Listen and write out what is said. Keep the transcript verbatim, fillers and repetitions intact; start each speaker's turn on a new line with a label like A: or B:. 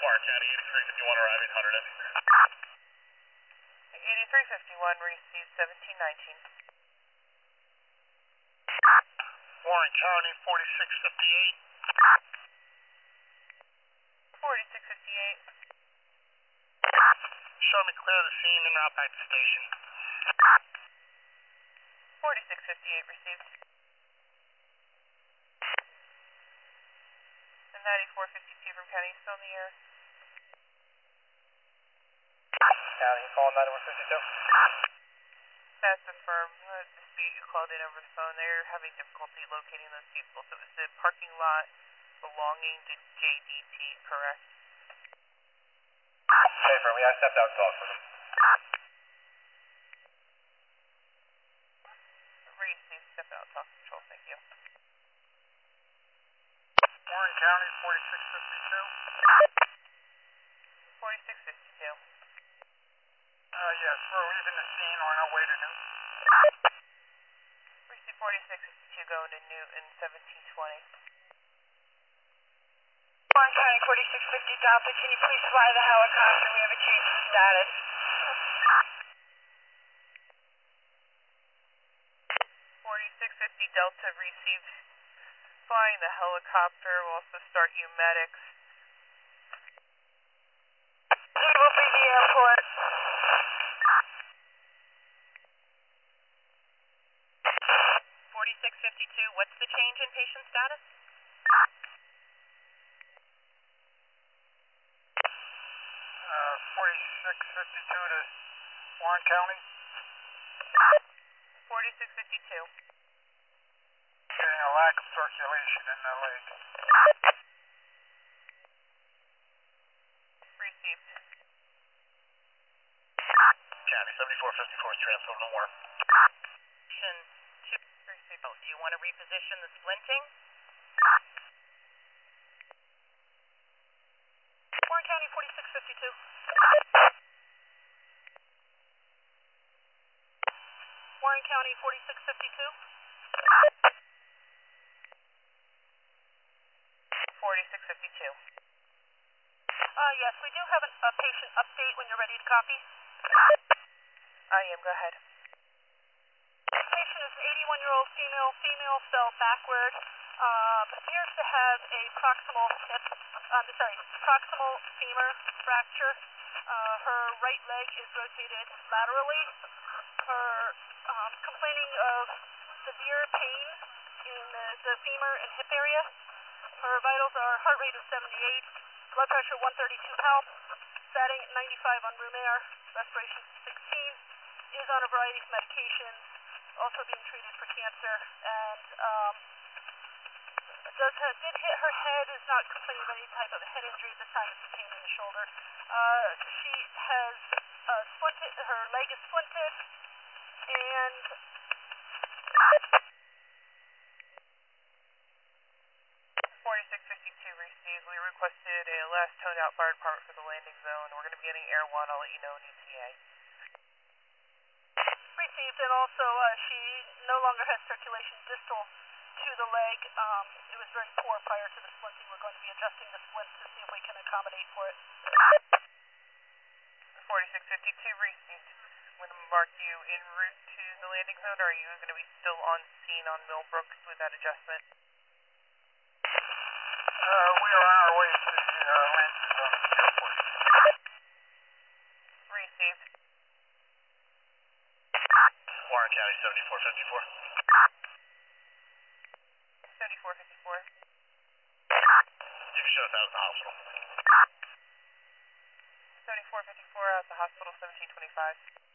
A: Warren County, eighty-three fifty-one arriving, one hundred M.
B: eighty-three fifty-one, received seventeen nineteen.
A: Warren County, forty-six fifty-eight.
B: forty-six fifty-eight.
A: Show me clear of the scene and route back to station.
B: forty-six fifty-eight, received. And ninety-four fifty-two from County, still in the air.
A: County, calling ninety-one fifty-two.
B: That's affirmed. Uh, dispute you called in over the phone. They're having difficulty locating those people. So it was the parking lot belonging to J D T, correct?
A: Hey, firm, yeah, I stepped out and talked with him.
B: Received, step out, talk control, thank you.
A: Warren County, forty-six fifty-two.
B: forty-six fifty-two.
A: Uh, yes, we're leaving the scene on our way to Newton.
B: Received forty-six fifty-two going to Newton, seventeen twenty.
C: Warren County, forty-six fifty Delta, can you please fly the helicopter? We have a change in status.
B: forty-six fifty Delta received flying the helicopter. We'll also start U medics.
C: He will be the airport.
B: forty-six fifty-two, what's the change in patient status?
A: Uh, forty-six fifty-two to Warren County.
B: forty-six fifty-two.
A: Getting a lack of circulation in the lake.
B: Received.
A: County, seventy-four fifty-four is transferred no more.
B: Two. Received.
C: Oh, do you want to reposition the splinting? Warren County, forty-six fifty-two. Warren County, forty-six fifty-two.
B: forty-six fifty-two.
C: Uh, yes, we do have an, a patient update when you're ready to copy.
B: I am, go ahead.
C: Patient is an eighty-one-year-old female. Female fell backward. Um, appears to have a proximal hip, um, sorry, proximal femur fracture. Uh, her right leg is rotated laterally. Her um, complaining of severe pain in the, the femur and hip area. Her vitals are heart rate of seventy-eight, blood pressure one thirty-two palp, satting at ninety-five on room air, respiration sixteen, is on a variety of medications, also being treated for cancer, and um, does have, did hit her head, is not complaining of any type of head injury at this time, it's pain in the shoulder. Uh, she has uh, splinted, her leg is splinted, and
B: forty-six fifty-two received. We requested a last toned out fire department for the landing zone. We're going to be getting Air one. I'll let you know in E T A.
C: received, and also uh, she no longer has circulation distal to the leg. Um, it was very poor prior to the splinting. We're going to be adjusting the splint to see if we can accommodate for it.
B: forty-six fifty-two received. I'm going to mark you en route to the landing zone. Or are you going to be still on scene on Millbrook with that adjustment?
A: Uh, we are on our way to the uh, landing zone at the airport.
B: Received.
A: Warren County, seventy-four fifty-four.
B: seventy-four fifty-four.
A: You can show us out at the hospital.
B: seventy-four fifty-four at the hospital, seventeen twenty-five.